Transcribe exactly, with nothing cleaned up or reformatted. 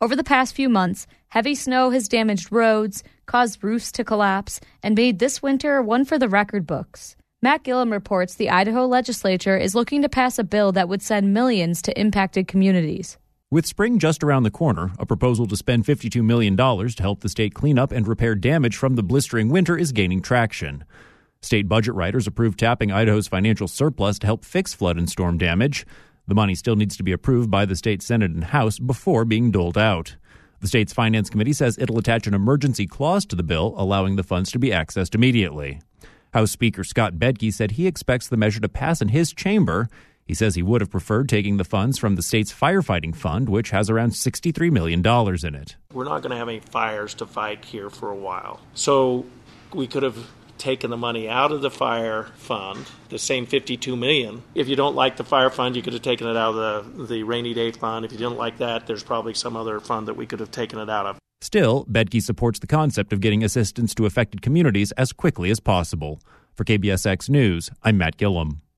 Over the past few months, heavy snow has damaged roads, caused roofs to collapse, and made this winter one for the record books. Matt Gillum reports the Idaho legislature is looking to pass a bill that would send millions to impacted communities. With spring just around the corner, a proposal to spend fifty-two million dollars to help the state clean up and repair damage from the blistering winter is gaining traction. State budget writers approved tapping Idaho's financial surplus to help fix flood and storm damage. The money still needs to be approved by the state Senate and House before being doled out. The state's Finance Committee says it'll attach an emergency clause to the bill, allowing the funds to be accessed immediately. House Speaker Scott Bedke said he expects the measure to pass in his chamber. He says he would have preferred taking the funds from the state's firefighting fund, which has around sixty-three million dollars in it. We're not going to have any fires to fight here for a while. So we could have taken the money out of the fire fund, the same fifty-two million dollars. If you don't like the fire fund, you could have taken it out of the, the rainy day fund. If you didn't like that, there's probably some other fund that we could have taken it out of. Still, Bedke supports the concept of getting assistance to affected communities as quickly as possible. For K B S X News, I'm Matt Gillum.